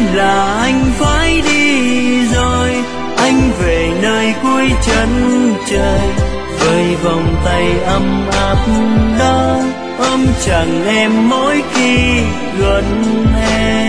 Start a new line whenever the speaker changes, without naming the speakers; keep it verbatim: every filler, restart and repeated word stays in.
là anh phải đi rồi, anh về nơi cuối chân trời, với vòng tay ấm áp đó ôm chặt em mỗi khi gần em.